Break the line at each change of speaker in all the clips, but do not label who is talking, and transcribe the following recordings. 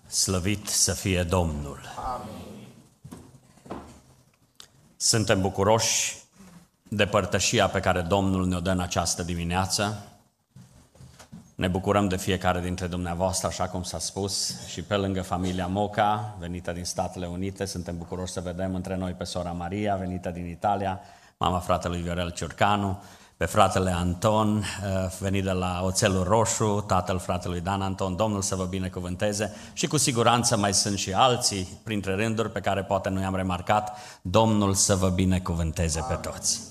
Slăvit să fie Domnul!
Amin.
Suntem bucuroși de părtășia pe care Domnul ne-o dă în această dimineață. Ne bucurăm de fiecare dintre dumneavoastră, așa cum s-a spus, și pe lângă familia Moca, venită din Statele Unite. Suntem bucuroși să vedem între noi pe sora Maria, venită din Italia, mama fratelui Viorel Ciurcanu, pe fratele Anton, venit de la Oțelul Roșu, tatăl fratelui Dan Anton. Domnul să vă binecuvânteze și cu siguranță mai sunt și alții printre rânduri pe care poate nu i-am remarcat. Domnul să vă binecuvânteze pe toți.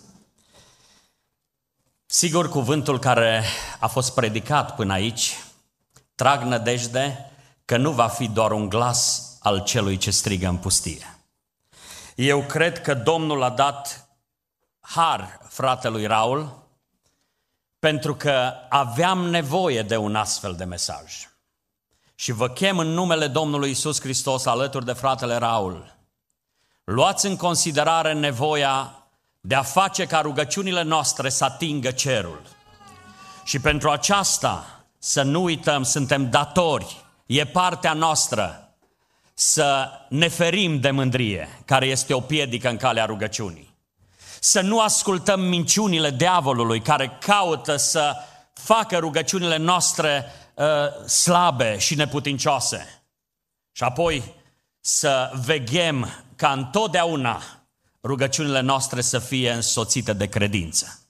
Sigur, cuvântul care a fost predicat până aici trag nădejde că nu va fi doar un glas al celui ce strigă în pustie. Eu cred că Domnul a dat har fratelui Raul pentru că aveam nevoie de un astfel de mesaj. Și vă chem în numele Domnului Iisus Hristos alături de fratele Raul. Luați în considerare nevoia de a face ca rugăciunile noastre să atingă cerul. Și pentru aceasta, să nu uităm, suntem datori, e partea noastră să ne ferim de mândrie, care este o piedică în calea rugăciunii. Să nu ascultăm minciunile diavolului care caută să facă rugăciunile noastre slabe și neputincioase. Și apoi să veghem ca întotdeauna rugăciunile noastre să fie însoțite de credință.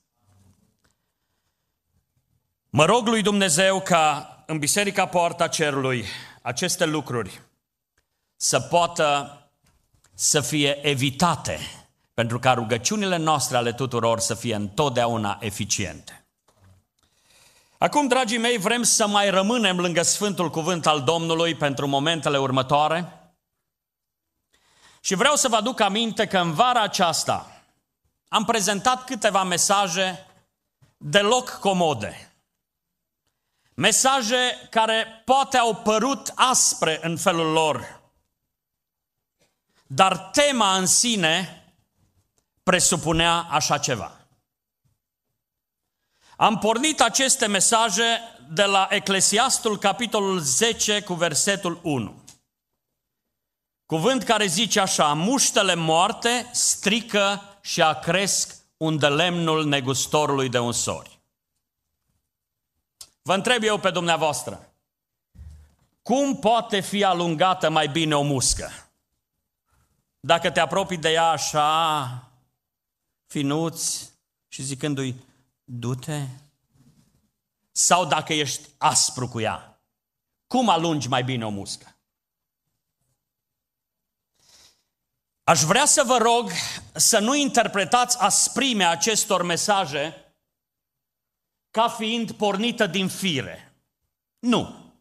Mă rog lui Dumnezeu ca în Biserica Poarta Cerului aceste lucruri să poată să fie evitate, pentru ca rugăciunile noastre ale tuturor să fie întotdeauna eficiente. Acum, dragii mei, vrem să mai rămânem lângă Sfântul Cuvânt al Domnului pentru momentele următoare. Și vreau să vă aduc aminte că în vara aceasta am prezentat câteva mesaje deloc comode. Mesaje care poate au părut aspre în felul lor, dar tema în sine presupunea așa ceva. Am pornit aceste mesaje de la Eclesiastul, capitolul 10, cu versetul 1. Cuvânt care zice așa: muștele moarte strică și acresc unde lemnul negustorului de unsori. Vă întreb eu pe dumneavoastră, cum poate fi alungată mai bine o muscă? Dacă te apropii de ea așa, finuț și zicându-i, du-te? Sau dacă ești aspru cu ea, cum alungi mai bine o muscă? Aș vrea să vă rog să nu interpretați asprimea acestor mesaje ca fiind pornită din fire. Nu.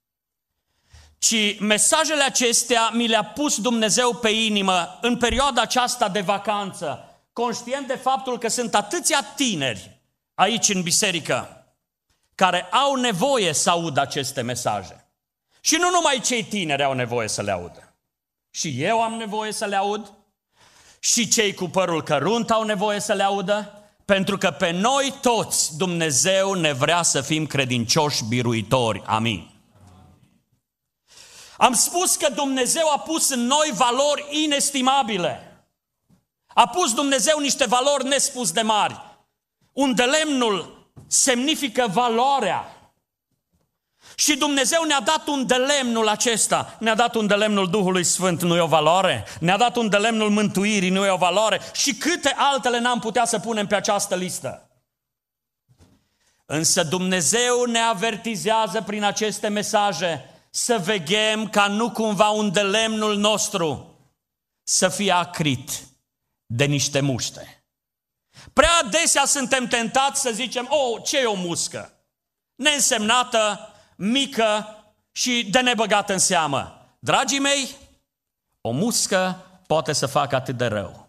Ci mesajele acestea mi le-a pus Dumnezeu pe inimă în perioada aceasta de vacanță, conștient de faptul că sunt atâția tineri aici în biserică care au nevoie să audă aceste mesaje. Și nu numai cei tineri au nevoie să le audă. Și eu am nevoie să le aud, și cei cu părul cărunt au nevoie să le audă, pentru că pe noi toți Dumnezeu ne vrea să fim credincioși biruitori. Amin. Am spus că Dumnezeu a pus în noi valori inestimabile. A pus Dumnezeu niște valori nespus de mari, unde lemnul semnifică valoarea. Și Dumnezeu ne-a dat un de lemnul acesta, ne-a dat un de lemnul Duhului Sfânt, nu e o valoare? Ne-a dat un de lemnul mântuirii, nu e o valoare? Și câte altele n-am putea să punem pe această listă? Însă Dumnezeu ne avertizează prin aceste mesaje să veghem ca nu cumva un de lemnul nostru să fie acrit de niște muște. Prea adesea suntem tentați să zicem, ce e o muscă? Neînsemnată, mică și de nebăgat în seamă. Dragii mei, o muscă poate să facă atât de rău.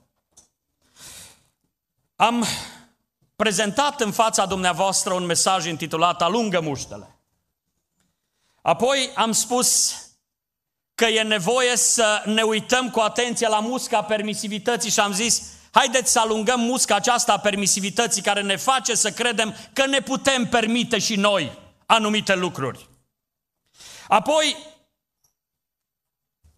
Am prezentat în fața dumneavoastră un mesaj intitulat Alungă muștele. Apoi am spus că e nevoie să ne uităm cu atenție la musca permisivității și am zis, haideți să alungăm musca aceasta a permisivității care ne face să credem că ne putem permite și noi anumite lucruri. Apoi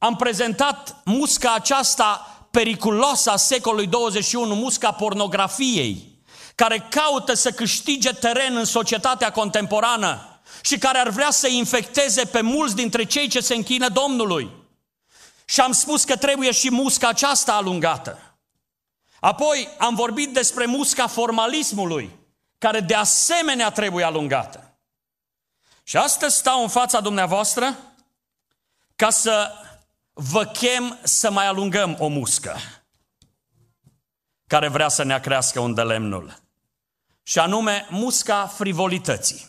am prezentat musca aceasta periculoasă a secolului 21, musca pornografiei, care caută să câștige teren în societatea contemporană și care ar vrea să infecteze pe mulți dintre cei ce se închină Domnului. Și am spus că trebuie și musca aceasta alungată. Apoi am vorbit despre musca formalismului, care de asemenea trebuie alungată. Și astăzi stau în fața dumneavoastră ca să vă chem să mai alungăm o muscă care vrea să ne crească unde lemnul, și anume musca frivolității.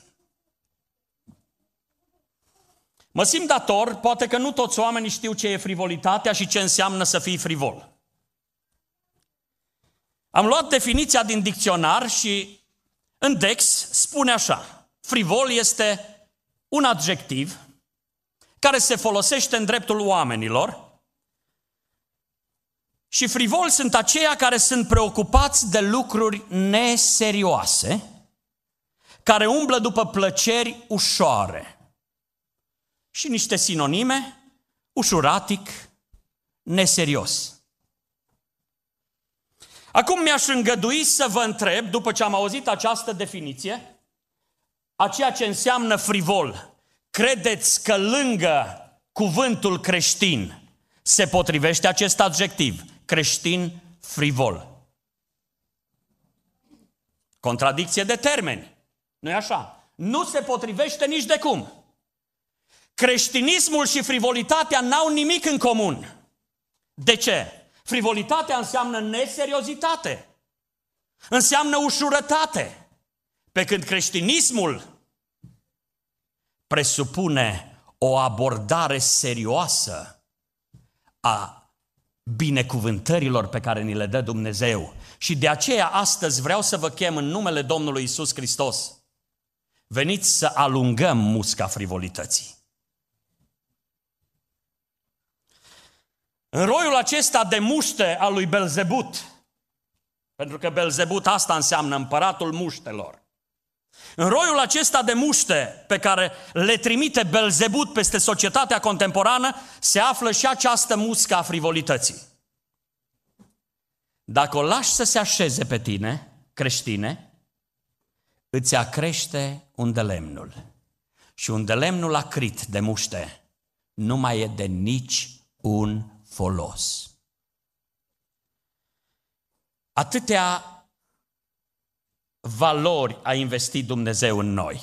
Mă simt dator, poate că nu toți oamenii știu ce e frivolitatea și ce înseamnă să fii frivol. Am luat definiția din dicționar și în Dex spune așa: frivol este un adjectiv care se folosește în dreptul oamenilor și frivoli sunt aceia care sunt preocupați de lucruri neserioase, care umblă după plăceri ușoare. Și niște sinonime: ușuratic, neserios. Acum mi-aș îngădui să vă întreb, după ce am auzit această definiție, a ceea ce înseamnă frivol, credeți că lângă cuvântul creștin se potrivește acest adjectiv, creștin frivol? Contradicție de termeni, nu-i așa? Nu se potrivește nici de cum. Creștinismul și frivolitatea n-au nimic în comun. De ce? Frivolitatea înseamnă neseriozitate, înseamnă ușurătate, pe când creștinismul presupune o abordare serioasă a binecuvântărilor pe care ni le dă Dumnezeu. Și de aceea astăzi vreau să vă chem în numele Domnului Iisus Hristos: veniți să alungăm musca frivolității. În roiul acesta de muște al lui Belzebut, pentru că Belzebut asta înseamnă împăratul muștelor, în roiul acesta de muște pe care le trimite Belzebut peste societatea contemporană, se află și această muscă a frivolității. Dacă o lași să se așeze pe tine, creștine, îți acrește unde lemnul. Și unde lemnul acrit de muște nu mai e de nici un folos. Atâtea valori a investit Dumnezeu în noi.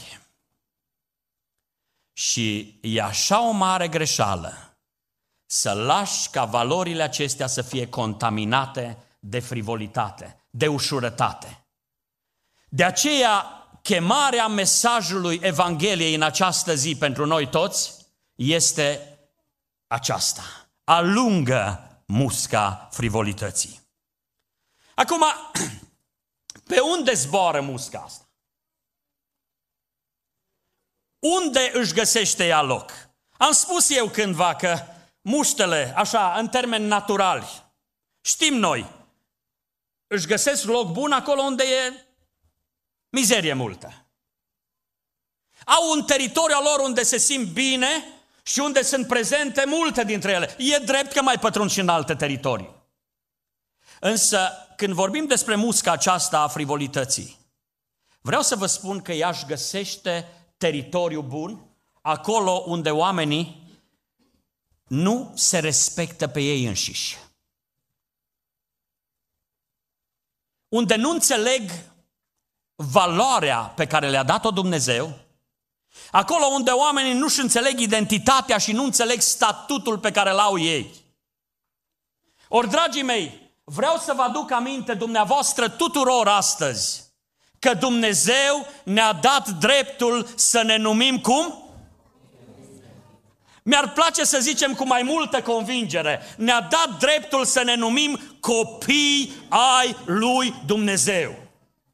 Și e așa o mare greșeală să lași ca valorile acestea să fie contaminate de frivolitate, de ușurătate. De aceea, chemarea mesajului Evangheliei în această zi pentru noi toți este aceasta: alungă musca frivolității. Acum, pe unde zboară musca asta? Unde își găsește ea loc? Am spus eu cândva că muștele, așa, în termeni naturali, știm noi, își găsesc loc bun acolo unde e mizerie multă. Au un teritoriu al lor unde se simt bine și unde sunt prezente multe dintre ele. E drept că mai pătrund și în alte teritorii. Însă, când vorbim despre musca aceasta a frivolității, vreau să vă spun că ea își găsește teritoriu bun acolo unde oamenii nu se respectă pe ei înșiși. Unde nu înțeleg valoarea pe care le-a dat-o Dumnezeu, acolo unde oamenii nu-și înțeleg identitatea și nu înțeleg statutul pe care l-au ei. Ori, dragii mei, vreau să vă aduc aminte dumneavoastră tuturor astăzi că Dumnezeu ne-a dat dreptul să ne numim cum? Mi-ar place să zicem cu mai multă convingere: ne-a dat dreptul să ne numim copii ai lui Dumnezeu.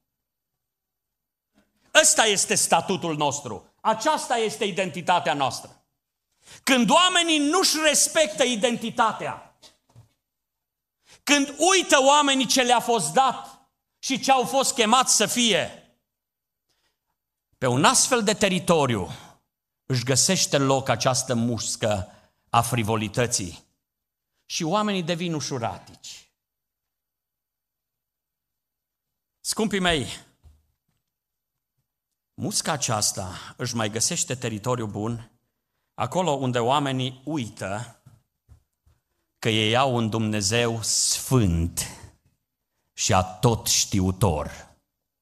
Ăsta este statutul nostru. Aceasta este identitatea noastră. Când oamenii nu-și respectă identitatea, când uită oamenii ce le-a fost dat și ce au fost chemați să fie, pe un astfel de teritoriu își găsește loc această muscă a frivolității. și oamenii devin ușuratici. Scumpii mei, musca aceasta își mai găsește teritoriu bun acolo unde oamenii uită că ei au un Dumnezeu sfânt și atot știutor.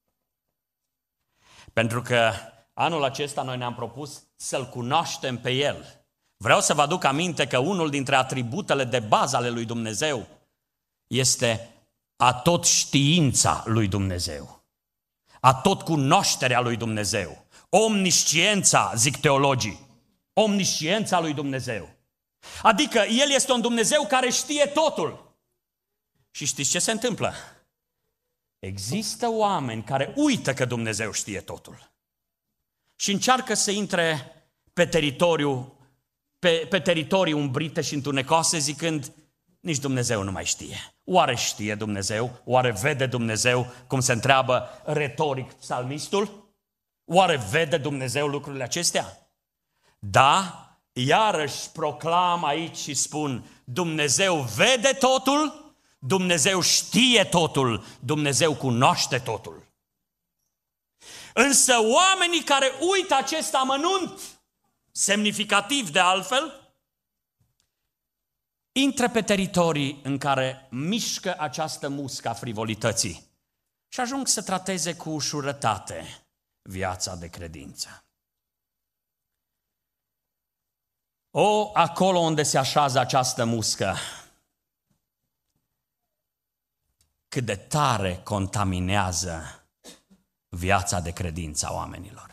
Pentru că anul acesta noi ne-am propus să-L cunoaștem pe El. Vreau să vă aduc aminte că unul dintre atributele de bază ale lui Dumnezeu este atot știința lui Dumnezeu, atot cunoașterea lui Dumnezeu, omnisciența, zic teologii, omnisciența lui Dumnezeu. Adică El este un Dumnezeu care știe totul. Și știți ce se întâmplă? Există oameni care uită că Dumnezeu știe totul și încearcă să intre pe teritorii umbrite și întunecoase zicând, nici Dumnezeu nu mai știe. Oare știe Dumnezeu? Oare vede Dumnezeu, cum se întreabă retoric psalmistul? Oare vede Dumnezeu lucrurile acestea? Da, iarăși proclam aici și spun, Dumnezeu vede totul, Dumnezeu știe totul, Dumnezeu cunoaște totul. Însă oamenii care uită acest amănunt, semnificativ de altfel, intră pe teritorii în care mișcă această muscă a frivolității și ajung să trateze cu ușurătate viața de credință. Acolo unde se așează această muscă, cât de tare contaminează viața de credință a oamenilor.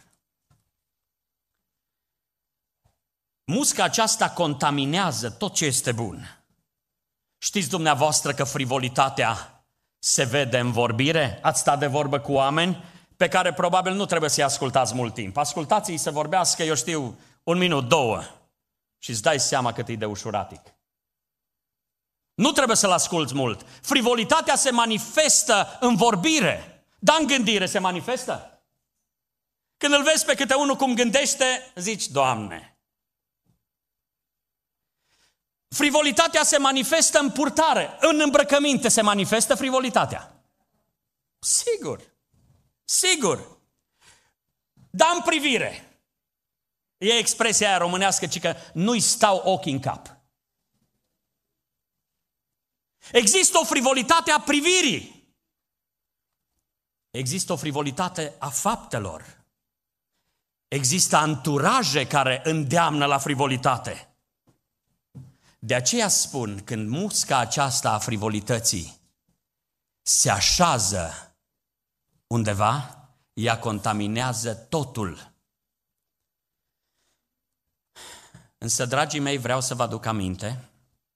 Musca aceasta contaminează tot ce este bun. Știți dumneavoastră că frivolitatea se vede în vorbire? Ați stat de vorbă cu oameni pe care probabil nu trebuie să-i ascultați mult timp. Ascultați-i să vorbească, eu știu, 1 minut, 2 și îți dai seama cât e de ușuratic. Nu trebuie să-l asculți mult. Frivolitatea se manifestă în vorbire, dar în gândire se manifestă. Când îl vezi pe câte unul cum gândește, zici, Doamne. Frivolitatea se manifestă în purtare, în îmbrăcăminte se manifestă frivolitatea. Sigur. Dar în privire. E expresia aia românească, ci că nu-i stau ochii în cap. Există o frivolitate a privirii. Există o frivolitate a faptelor. Există anturaje care îndeamnă la frivolitate. De aceea spun, când musca aceasta a frivolității se așează undeva, ea contaminează totul. Însă, dragii mei, vreau să vă aduc aminte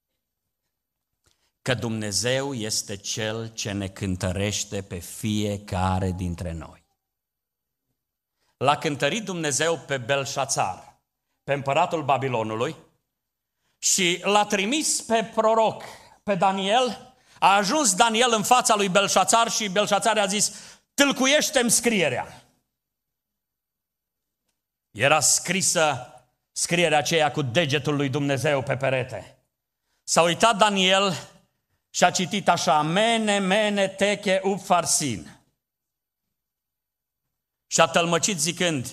că Dumnezeu este Cel ce ne cântărește pe fiecare dintre noi. L-a cântărit Dumnezeu pe Belșațar, pe împăratul Babilonului, și l-a trimis pe proroc, pe Daniel. A ajuns Daniel în fața lui Belșațar și Belșațar a zis, tâlcuiește-mi scrierea. Era scrisă scrierea aceea cu degetul lui Dumnezeu pe perete. S-a uitat Daniel și a citit așa, mene, mene, teche, upfarsin. Și a tălmăcit zicând,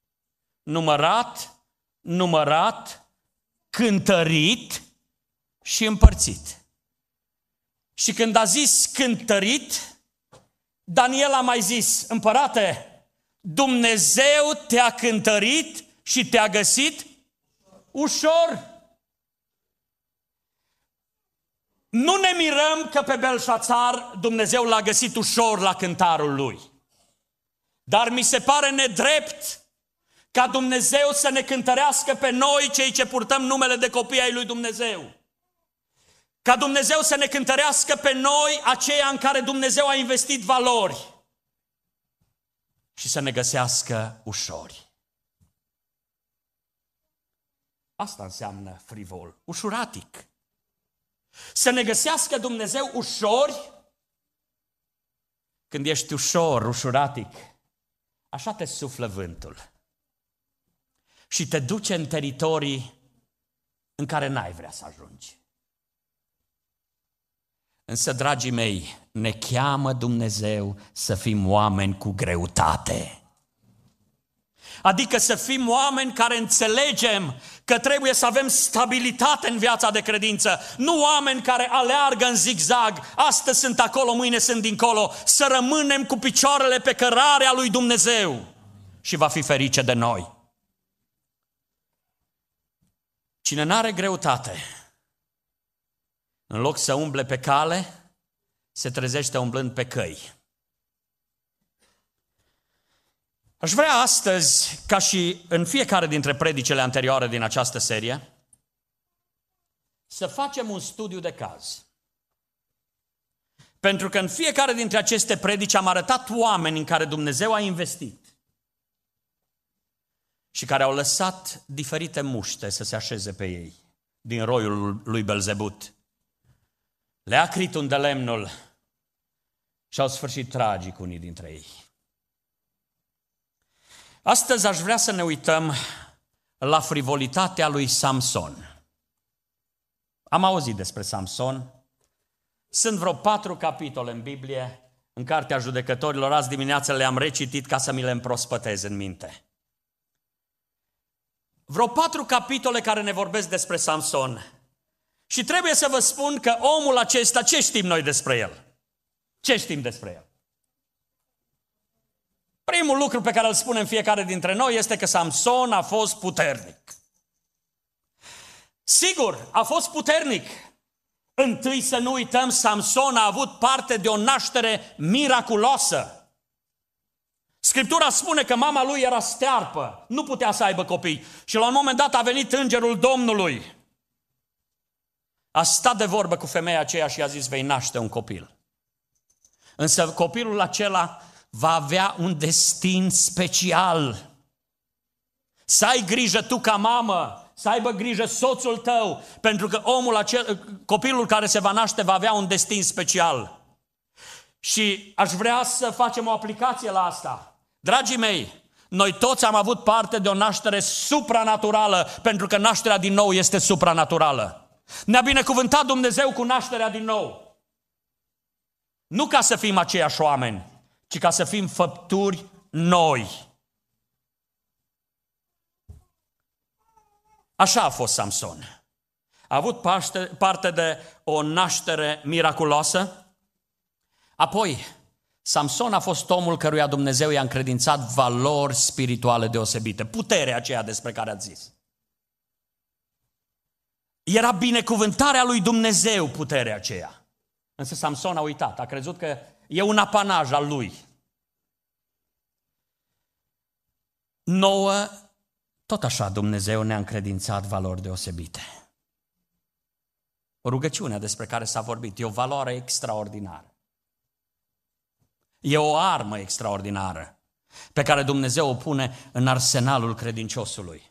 numărat, cântărit și împărțit. Și când a zis cântărit, Daniel a mai zis, împărate, Dumnezeu te-a cântărit și te-a găsit ușor. Nu ne mirăm că pe Belșațar Dumnezeu l-a găsit ușor la cântarul lui. Dar mi se pare nedrept ca Dumnezeu să ne cântărească pe noi, cei ce purtăm numele de copii ai lui Dumnezeu. Ca Dumnezeu să ne cântărească pe noi, aceia în care Dumnezeu a investit valori. Și să ne găsească ușori. Asta înseamnă frivol, ușuratic. Să ne găsească Dumnezeu ușori. Când ești ușuratic, așa te suflă vântul. Și te duce în teritorii în care n-ai vrea să ajungi. Însă, dragii mei, ne cheamă Dumnezeu să fim oameni cu greutate. Adică să fim oameni care înțelegem că trebuie să avem stabilitate în viața de credință. Nu oameni care aleargă în zigzag, astăzi sunt acolo, mâine sunt dincolo. Să rămânem cu picioarele pe cărarea lui Dumnezeu și va fi ferice de noi. Cine n-are greutate, în loc să umble pe cale, se trezește umblând pe căi. Aș vrea astăzi, ca și în fiecare dintre predicele anterioare din această serie, să facem un studiu de caz. Pentru că în fiecare dintre aceste predici am arătat oameni în care Dumnezeu a investit și care au lăsat diferite muște să se așeze pe ei din roiul lui Belzebut. Le-a crit de lemnul și au sfârșit tragic unii dintre ei. Astăzi aș vrea să ne uităm la frivolitatea lui Samson. Am auzit despre Samson. Sunt vreo 4 capitole în Biblie, în Cartea Judecătorilor. Azi dimineață le-am recitit ca să mi le împrospătez în minte. Vreo 4 capitole care ne vorbesc despre Samson. Și trebuie să vă spun că omul acesta, ce știm noi despre el? Ce știm despre el? Primul lucru pe care îl spunem fiecare dintre noi este că Samson a fost puternic. Sigur, a fost puternic. Întâi să nu uităm, Samson a avut parte de o naștere miraculoasă. Scriptura spune că mama lui era stearpă, nu putea să aibă copii. Și la un moment dat a venit îngerul Domnului. A stat de vorbă cu femeia aceea și a zis, vei naște un copil. Însă copilul acela va avea un destin special. Să ai grijă tu ca mamă, să aibă grijă soțul tău, pentru că copilul care se va naște va avea un destin special. Și aș vrea să facem o aplicație la asta. Dragii mei, noi toți am avut parte de o naștere supranaturală, pentru că nașterea din nou este supranaturală. Ne-a binecuvântat Dumnezeu cu nașterea din nou. Nu ca să fim aceiași oameni, ci ca să fim făpturi noi. Așa a fost Samson. A avut parte de o naștere miraculoasă. Apoi, Samson a fost omul căruia Dumnezeu i-a încredințat valori spirituale deosebite. Puterea aceea despre care ați zis. Era binecuvântarea lui Dumnezeu puterea aceea. Însă Samson a uitat, a crezut că e un apanaj al lui. Nouă, tot așa Dumnezeu ne-a încredințat valori deosebite. Rugăciunea despre care s-a vorbit e o valoare extraordinară. E o armă extraordinară pe care Dumnezeu o pune în arsenalul credinciosului.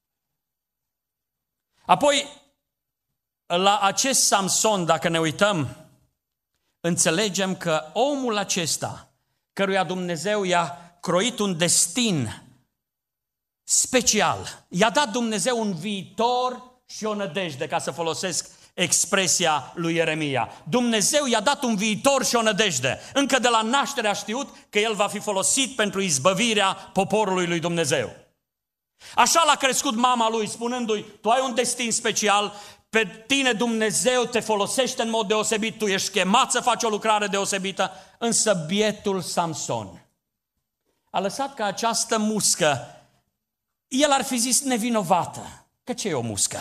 Apoi, la acest Samson, dacă ne uităm, înțelegem că omul acesta, căruia Dumnezeu i-a croit un destin special, i-a dat Dumnezeu un viitor și o nădejde, ca să folosesc expresia lui Ieremia. Dumnezeu i-a dat un viitor și o nădejde. Încă de la naștere a știut că el va fi folosit pentru izbăvirea poporului lui Dumnezeu. Așa l-a crescut mama lui, spunându-i, tu ai un destin special, pe tine Dumnezeu te folosește în mod deosebit, tu ești chemat să faci o lucrare deosebită, însă bietul Samson a lăsat ca această muscă, el ar fi zis nevinovată, că ce e o muscă?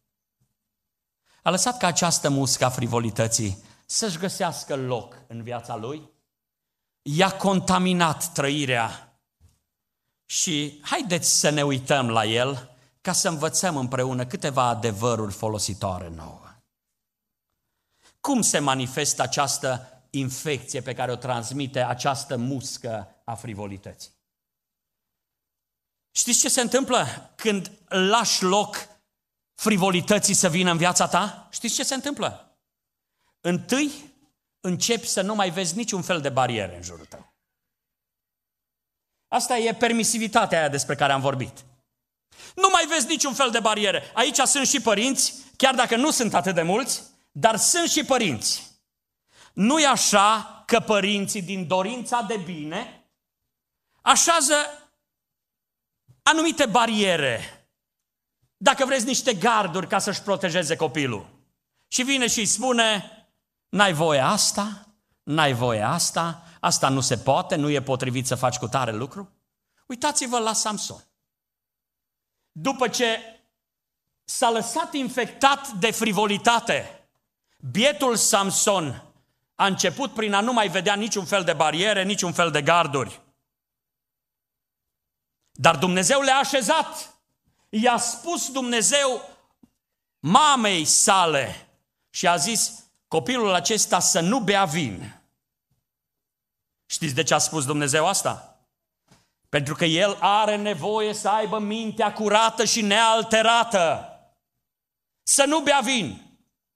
A lăsat ca această muscă a frivolității să-și găsească loc în viața lui, i-a contaminat trăirea și haideți să ne uităm la el ca să învățăm împreună câteva adevăruri folositoare nouă. Cum se manifestă această infecție pe care o transmite această muscă a frivolității? Știți ce se întâmplă când lași loc frivolității să vină în viața ta? Știți ce se întâmplă? Întâi începi să nu mai vezi niciun fel de bariere în jurul tău. Asta e permisivitatea aia despre care am vorbit. Nu mai vezi niciun fel de bariere. Aici sunt și părinți, chiar dacă nu sunt atât de mulți, dar sunt și părinți nu-i așa că părinții din dorința de bine așează anumite bariere, dacă vreți niște garduri ca să-și protejeze copilul. Și vine și îi spune, n-ai voie asta, n-ai voie asta, asta nu se poate, nu e potrivit să faci cu tare lucru. Uitați-vă la Samson. După ce s-a lăsat infectat de frivolitate, bietul Samson a început prin a nu mai vedea niciun fel de bariere, niciun fel de garduri. Dar Dumnezeu le-a așezat. I-a spus Dumnezeu mamei sale și a zis, copilul acesta să nu bea vin. Știți de ce a spus Dumnezeu asta? Pentru că el are nevoie să aibă mintea curată și nealterată. Să nu bea vin.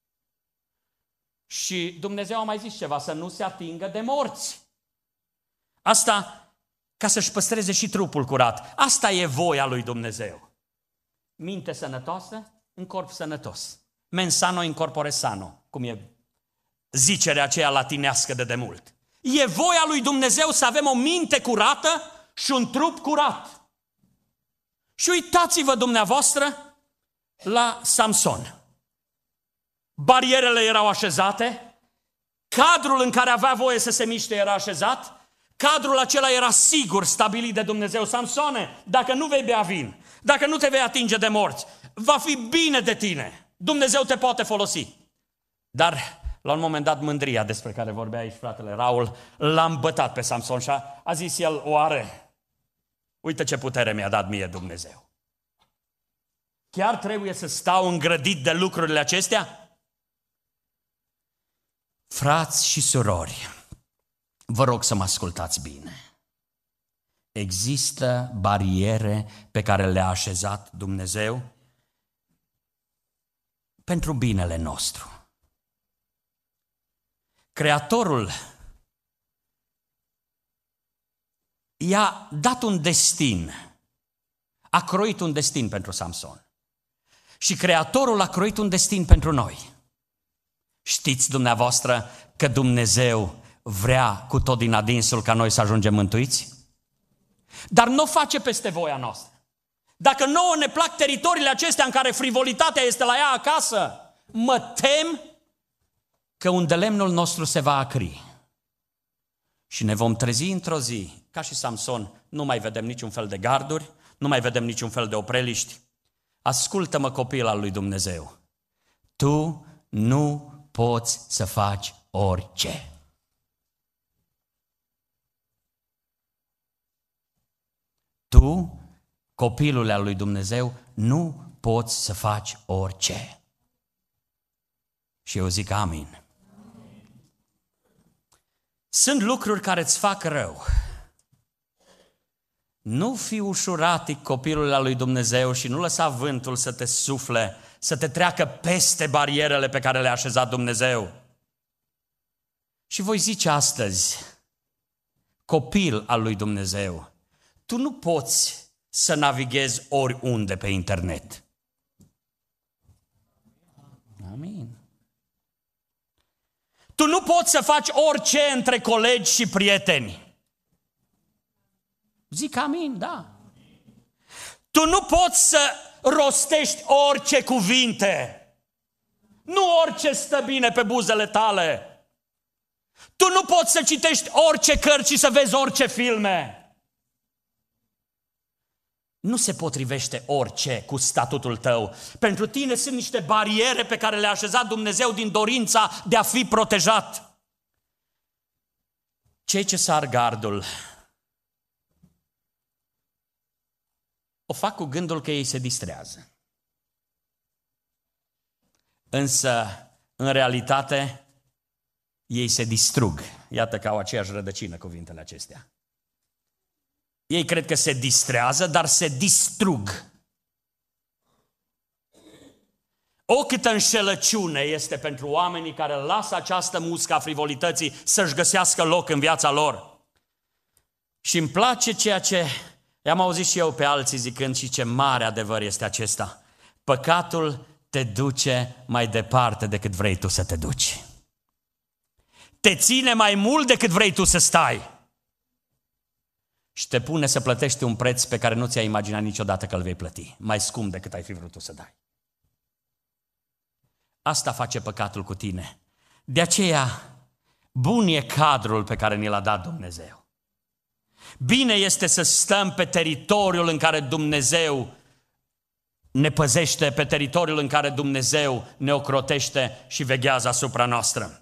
Și Dumnezeu a mai zis ceva, să nu se atingă de morți. Asta ca să-și păstreze și trupul curat. Asta e voia lui Dumnezeu. Minte sănătoasă, în corp sănătos. Mens sano in corpore sano, cum e zicerea aceea latinească de demult. E voia lui Dumnezeu să avem o minte curată și un trup curat. Și uitați-vă dumneavoastră la Samson. Barierele erau așezate, cadrul în care avea voie să se miște era așezat, cadrul acela era sigur, stabilit de Dumnezeu. Samsone, dacă nu vei bea vin, dacă nu te vei atinge de morți, va fi bine de tine. Dumnezeu te poate folosi. Dar la un moment dat mândria despre care vorbea aici fratele Raul l-a îmbătat pe Samson și a zis el, oare, uite ce putere mi-a dat mie Dumnezeu. Chiar trebuie să stau îngrădit de lucrurile acestea? Frați și surori, vă rog să mă ascultați bine. Există bariere pe care le-a așezat Dumnezeu pentru binele nostru. Creatorul i-a dat un destin, a croit un destin pentru Samson. Și Creatorul a croit un destin pentru noi. Știți dumneavoastră că Dumnezeu vrea cu tot din adinsul ca noi să ajungem mântuiți? Dar nu o face peste voia noastră. Dacă nouă ne plac teritoriile acestea în care frivolitatea este la ea acasă, mă tem că unde lemnul nostru se va acri. Și ne vom trezi într-o zi, ca și Samson, nu mai vedem niciun fel de garduri, nu mai vedem niciun fel de opreliști. Ascultă-mă, copil al lui Dumnezeu, tu nu poți să faci orice. Tu, copilul al lui Dumnezeu, nu poți să faci orice. Și eu zic amin. Sunt lucruri care îți fac rău. Nu fi ușuratic copilul al lui Dumnezeu și nu lăsa vântul să te sufle, să te treacă peste barierele pe care le-a așezat Dumnezeu. Și voi zice astăzi, copil al lui Dumnezeu, tu nu poți să navighezi oriunde pe internet. Amin. Tu nu poți să faci orice între colegi și prieteni. Zic amin, da. Tu nu poți să rostești orice cuvinte. Nu orice stă bine pe buzele tale. Tu nu poți să citești orice cărți și să vezi orice filme. Nu se potrivește orice cu statutul tău. Pentru tine sunt niște bariere pe care le-a așezat Dumnezeu din dorința de a fi protejat. Cei ce sar gardul o fac cu gândul că ei se distrează. Însă, în realitate, ei se distrug. Iată că au aceeași rădăcină cuvintele acestea. Ei cred că se distrează, dar se distrug. O câtă înșelăciune este pentru oamenii care lasă această muscă a frivolității să-și găsească loc în viața lor. Și îmi place ceea ce i-am auzit și eu pe alții zicând și ce mare adevăr este acesta. Păcatul te duce mai departe decât vrei tu să te duci. te ține mai mult decât vrei tu să stai. Și te pune să plătești un preț pe care nu ți-ai imaginat niciodată că îl vei plăti. Mai scump decât ai fi vrut tu să dai. Asta face păcatul cu tine. De aceea, bun e cadrul pe care ni l-a dat Dumnezeu. Bine este să stăm pe teritoriul în care Dumnezeu ne păzește, pe teritoriul în care Dumnezeu ne ocrotește și veghează asupra noastră.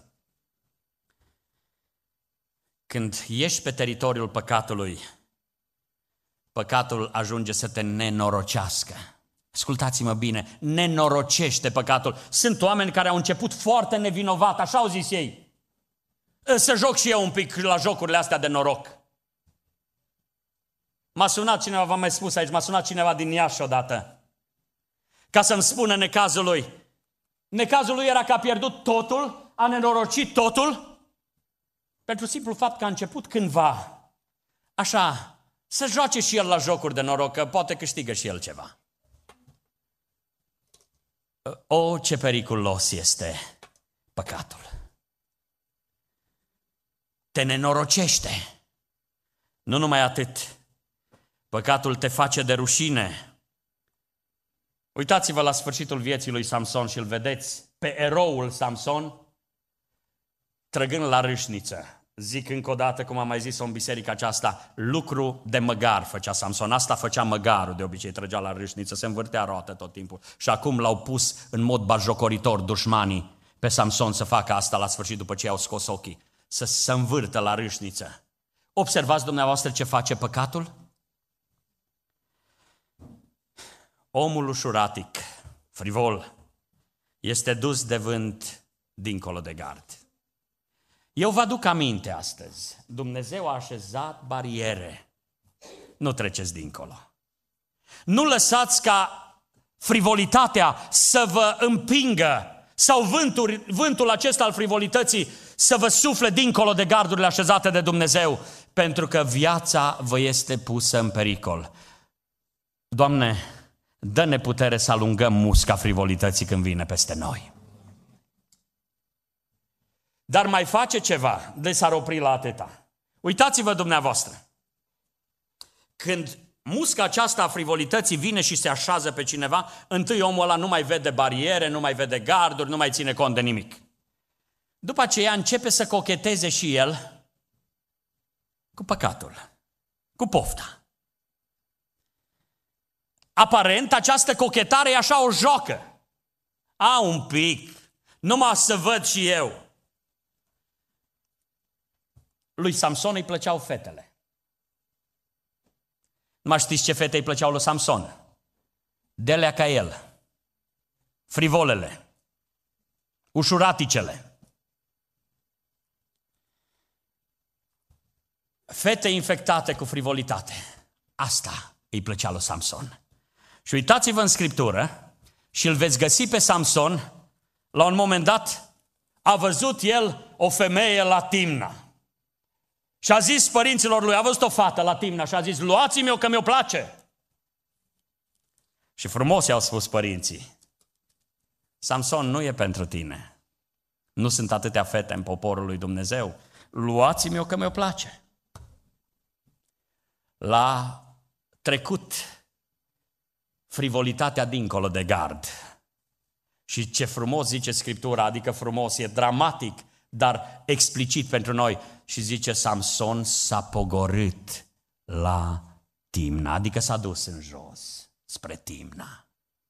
Când ești pe teritoriul păcatului, păcatul ajunge să te nenorocească. Ascultați-mă bine, nenorocește păcatul. Sunt oameni care au început foarte nevinovat, așa au zis ei. Să joc și eu un pic la jocurile astea de noroc. M-a sunat cineva, v-am mai spus aici, m-a sunat cineva din Iași odată, ca să-mi spună necazul lui. Necazul lui era că a pierdut totul, a nenorocit totul, pentru simplu fapt că a început cândva, așa, să joace și el la jocuri de noroc, că poate câștigă și el ceva. O, ce periculos este păcatul! Te nenorocește. Nu numai atât, păcatul te face de rușine. Uitați-vă la sfârșitul vieții lui Samson și îl vedeți pe eroul Samson trăgând la râșniță. Zic încă o dată, cum am mai zis-o în biserica aceasta, lucru de măgar făcea Samson. Asta făcea măgarul, de obicei trăgea la râșniță, se învârtea roată tot timpul. Și acum l-au pus în mod batjocoritor dușmanii pe Samson să facă asta la sfârșit după ce i-au scos ochii. Să se învârtă la râșniță. Observați dumneavoastră ce face păcatul? Omul ușuratic, frivol, este dus de vânt dincolo de gard. Eu vă aduc aminte astăzi, Dumnezeu a așezat bariere. Nu treceți dincolo. Nu lăsați ca frivolitatea să vă împingă sau vântul acesta al frivolității să vă sufle dincolo de gardurile așezate de Dumnezeu, pentru că viața vă este pusă în pericol. Doamne, dă-ne putere să alungăm musca frivolității când vine peste noi. Dar mai face ceva, de s-ar opri la atâta. Uitați-vă dumneavoastră, când musca aceasta a frivolității vine și se așează pe cineva, întâi omul ăla nu mai vede bariere, nu mai vede garduri, nu mai ține cont de nimic. După aceea începe să cocheteze și el cu păcatul, cu pofta. Aparent, această cochetare e așa o joacă. Un pic, numai să văd și eu. Lui Samson îi plăceau fetele. Nu mai știți ce fete îi plăceau lui Samson? Delea ca el, frivolele, ușuraticele. Fete infectate cu frivolitate. Asta îi plăcea lui Samson. Și uitați-vă în Scriptură și îl veți găsi pe Samson, la un moment dat a văzut el o femeie la Timna. Și a zis părinților lui, a văzut o fată la Timna și a zis, luați-mi-o că mi-o place. Și frumos i-au spus părinții, Samson, nu e pentru tine. Nu sunt atâtea fete în poporul lui Dumnezeu. Luați-mi-o că mi-o place. L-a trecut frivolitatea dincolo de gard. Și ce frumos zice Scriptura, adică frumos, e dramatic, dar explicit pentru noi. Și zice, Samson s-a pogorât la Timna, adică s-a dus în jos, spre Timna.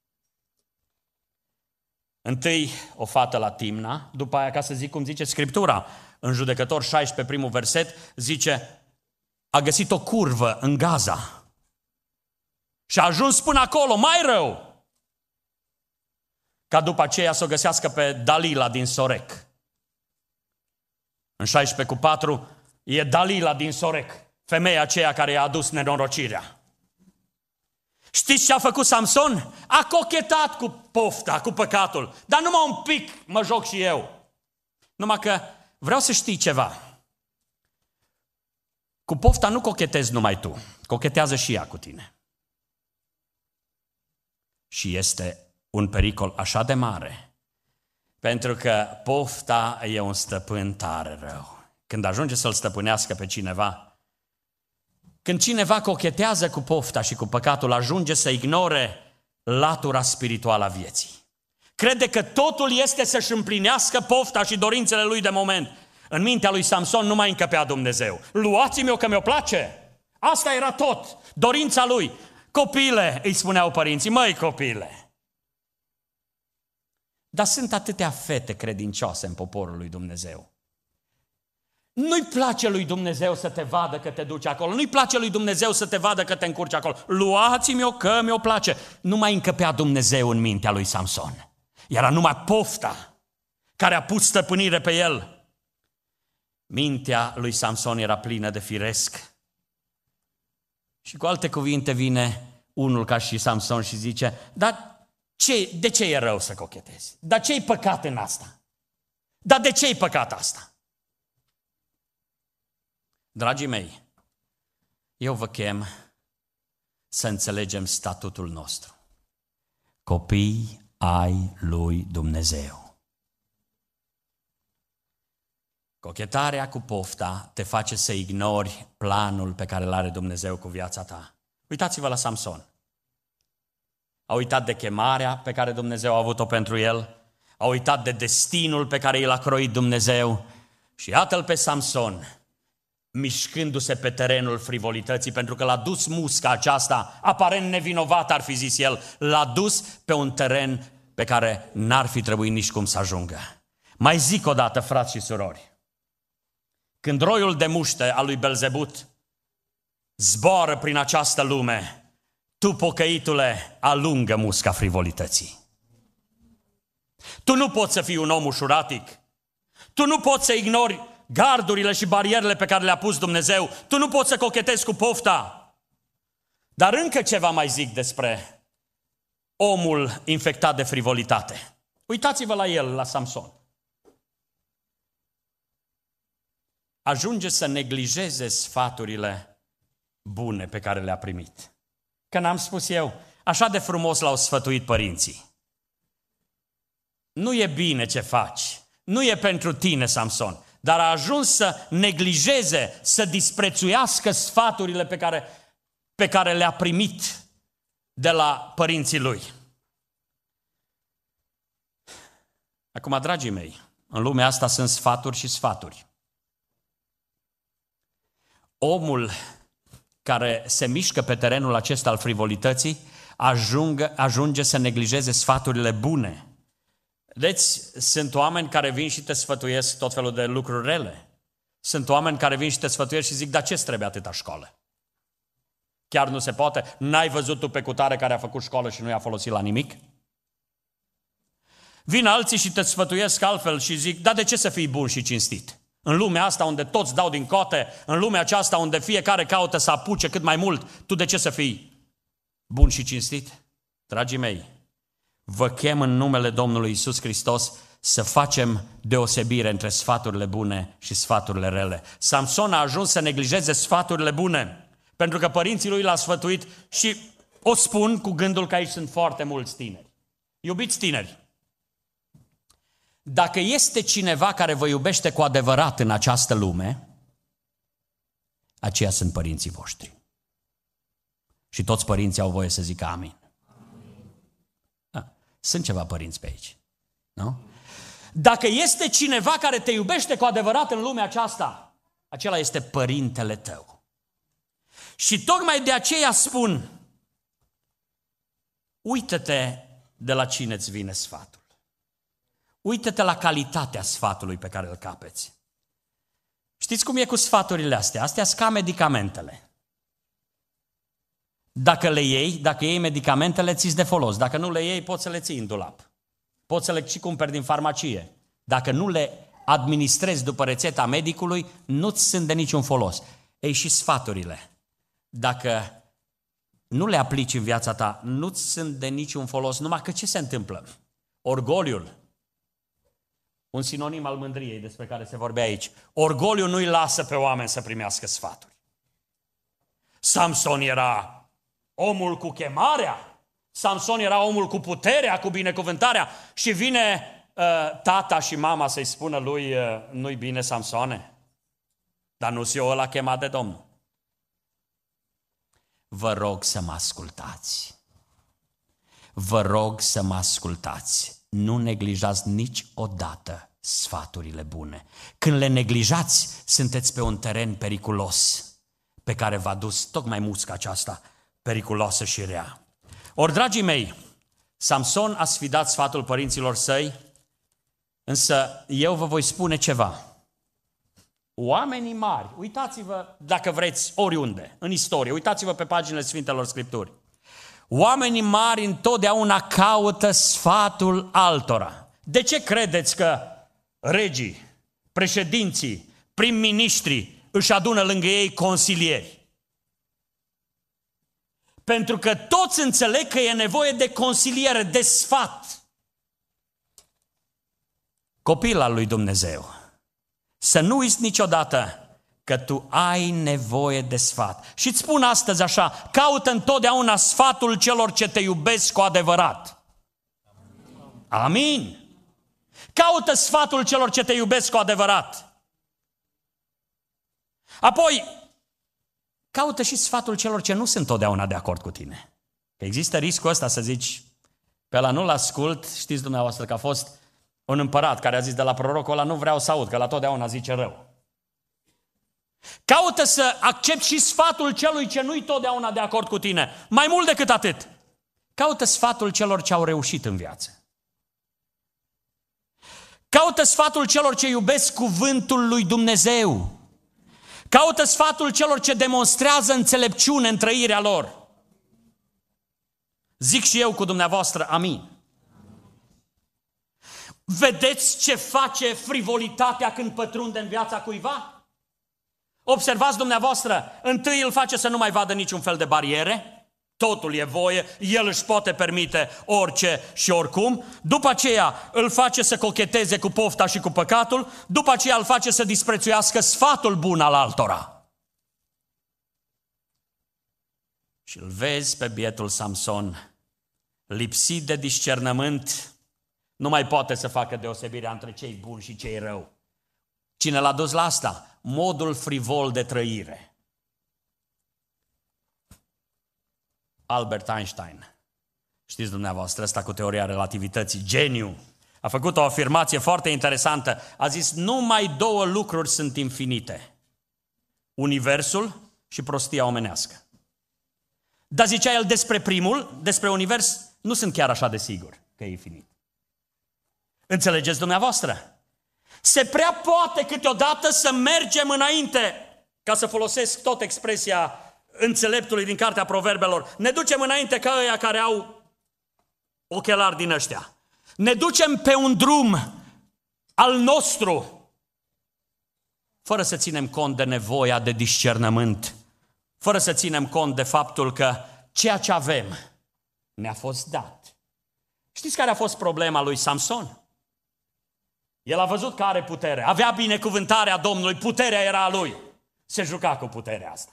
Întâi o fată la Timna, după aia, ca să zic cum zice Scriptura, în Judecător 16, primul verset, zice, a găsit o curvă în Gaza și a ajuns până acolo, mai rău, ca după aceea să o găsească pe Dalila din Sorec. În 16:4 e Dalila din Sorec, femeia aceea care i-a adus nenorocirea. Știți ce a făcut Samson? A cochetat cu pofta, cu păcatul, dar numai un pic mă joc și eu. Numai că vreau să știi ceva. Cu pofta nu cochetezi numai tu, cochetează și ea cu tine. Și este un pericol așa de mare, Pentru că pofta e un stăpân tare rău. Când ajunge să-l stăpânească pe cineva, când cineva cochetează cu pofta și cu păcatul, ajunge să ignore latura spirituală a vieții. Crede că totul este să-și împlinească pofta și dorințele lui de moment. În mintea lui Samson nu mai încăpea Dumnezeu. Luați-mi-o că mi-o place. Asta era tot, dorința lui. Copile, îi spuneau părinții, măi copile. Dar sunt atâtea fete credincioase în poporul lui Dumnezeu. Nu-i place lui Dumnezeu să te vadă că te duci acolo. Nu-i place lui Dumnezeu să te vadă că te încurci acolo. Luați-mi-o că mi-o place. Nu mai încăpea Dumnezeu în mintea lui Samson. Era numai pofta care a pus stăpânire pe el. Mintea lui Samson era plină de firesc. Și cu alte cuvinte vine unul ca și Samson și zice, dar de ce e rău să cochetezi? Dar ce-i păcat în asta? Dar de ce-i păcat asta? Dragii mei, eu vă chem să înțelegem statutul nostru. Copii ai lui Dumnezeu. Cochetarea cu pofta te face să ignori planul pe care îl are Dumnezeu cu viața ta. Uitați-vă la Samson. A uitat de chemarea pe care Dumnezeu a avut-o pentru el, a uitat de destinul pe care i l-a croit Dumnezeu și iată-l pe Samson, mișcându-se pe terenul frivolității, pentru că l-a dus musca aceasta, aparent nevinovat ar fi zis el, l-a dus pe un teren pe care n-ar fi trebuit nici cum să ajungă. Mai zic o dată, frați și surori, când roiul de muște al lui Belzebut zboară prin această lume, tu, pocăitule, alungă musca frivolității. Tu nu poți să fii un om ușuratic. Tu nu poți să ignori gardurile și barierele pe care le-a pus Dumnezeu. Tu nu poți să cochetezi cu pofta. Dar încă ceva mai zic despre omul infectat de frivolitate. Uitați-vă la el, la Samson. Ajunge să neglijeze sfaturile bune pe care le-a primit. Că n-am spus eu, așa de frumos l-au sfătuit părinții. Nu e bine ce faci, nu e pentru tine, Samson, dar a ajuns să neglijeze, să disprețuiască sfaturile pe care le-a primit de la părinții lui. Acum, dragii mei, în lumea asta sunt sfaturi și sfaturi. Omul care se mișcă pe terenul acesta al frivolității ajunge să neglijeze sfaturile bune. Deci sunt oameni care vin și te sfătuiesc tot felul de lucruri rele. Sunt oameni care vin și te sfătuiesc și zic, dar ce-ți trebuie atâta școală? Chiar nu se poate? N-ai văzut tu pe cutare care a făcut școală și nu i-a folosit la nimic? Vin alții și te sfătuiesc altfel și zic, dar de ce să fii bun și cinstit? În lumea asta unde toți dau din cote, în lumea aceasta unde fiecare caută să apuce cât mai mult, tu de ce să fii bun și cinstit? Dragii mei, vă chem în numele Domnului Iisus Hristos să facem deosebire între sfaturile bune și sfaturile rele. Samson a ajuns să neglijeze sfaturile bune, pentru că părinții lui l-au sfătuit și o spun cu gândul că aici sunt foarte mulți tineri. Iubiți tineri, dacă este cineva care vă iubește cu adevărat în această lume, aceia sunt părinții voștri. Și toți părinții au voie să zică amin. Sunt ceva părinți pe aici, nu? Dacă este cineva care te iubește cu adevărat în lumea aceasta, acela este părintele tău. Și tocmai de aceea spun, uită-te de la cine îți vine sfatul. Uită-te la calitatea sfatului pe care îl capeți. Știți cum e cu sfaturile astea? Astea sunt ca medicamentele. Dacă iei medicamentele, ți-s de folos. Dacă nu le iei, poți să le ții în dulap. Poți să le și cumperi din farmacie. Dacă nu le administrezi după rețeta medicului, nu-ți sunt de niciun folos. Ei, și sfaturile, dacă nu le aplici în viața ta, nu-ți sunt de niciun folos. Numai că ce se întâmplă? Orgoliul, un sinonim al mândriei despre care se vorbea aici. Orgoliul nu-i lasă pe oameni să primească sfaturi. Samson era omul cu chemarea, Samson era omul cu puterea, cu binecuvântarea și vine tata și mama să-i spună lui, nu-i bine, Samsoane? Dar nu-s eu ăla chemat de Domnul. Vă rog să mă ascultați. Vă rog să mă ascultați. Nu neglijați niciodată sfaturile bune. Când le neglijați, sunteți pe un teren periculos pe care v-a dus tocmai musca aceasta periculoasă și rea. Ori, dragii mei, Samson a sfidat sfatul părinților săi, însă eu vă voi spune ceva. Oamenii mari, uitați-vă dacă vreți oriunde, în istorie, uitați-vă pe paginile Sfintelor Scripturi. Oamenii mari întotdeauna caută sfatul altora. De ce credeți că regii, președinții, prim-ministrii își adună lângă ei consilieri? Pentru că toți înțeleg că e nevoie de consiliere, de sfat. Copil al lui Dumnezeu, să nu uiți niciodată că tu ai nevoie de sfat. Și îți spun astăzi așa, caută întotdeauna sfatul celor ce te iubesc cu adevărat. Amin. Caută sfatul celor ce te iubesc cu adevărat. Apoi, caută și sfatul celor ce nu sunt totdeauna de acord cu tine. Că există riscul ăsta să zici, pe ăla nu-l ascult, știți dumneavoastră că a fost un împărat care a zis de la prorocul ăla, nu vreau să aud, că la totdeauna zice rău. Caută să accepti și sfatul celui ce nu-i totdeauna de acord cu tine. Mai mult decât atât, caută sfatul celor ce au reușit în viață. Caută sfatul celor ce iubesc cuvântul lui Dumnezeu. Caută sfatul celor ce demonstrează înțelepciune în trăirea lor. Zic și eu cu dumneavoastră, amin. Vedeți ce face frivolitatea când pătrunde în viața cuiva? Observați dumneavoastră, întâi îl face să nu mai vadă niciun fel de bariere, totul e voie, el își poate permite orice și oricum, după aceea îl face să cocheteze cu pofta și cu păcatul, după aceea îl face să disprețuiască sfatul bun al altora. Și îl vezi pe bietul Samson, lipsit de discernământ, nu mai poate să facă deosebirea între cei buni și cei rău. Cine l-a dus la asta? Modul frivol de trăire. Albert Einstein, știți dumneavoastră ăsta cu teoria relativității, geniu, a făcut o afirmație foarte interesantă. A zis, numai două lucruri sunt infinite. Universul și prostia omenească. Dar zicea el despre primul, despre univers, nu sunt chiar așa de sigur că e infinit. Înțelegeți dumneavoastră? Se prea poate câteodată să mergem înainte, ca să folosesc tot expresia înțeleptului din Cartea Proverbelor. Ne ducem înainte ca ăia care au ochelari din ăștia. Ne ducem pe un drum al nostru, fără să ținem cont de nevoia de discernământ, fără să ținem cont de faptul că ceea ce avem ne-a fost dat. Știți care a fost problema lui Samson? El a văzut că are putere, avea binecuvântarea Domnului, puterea era a lui. Se juca cu puterea asta.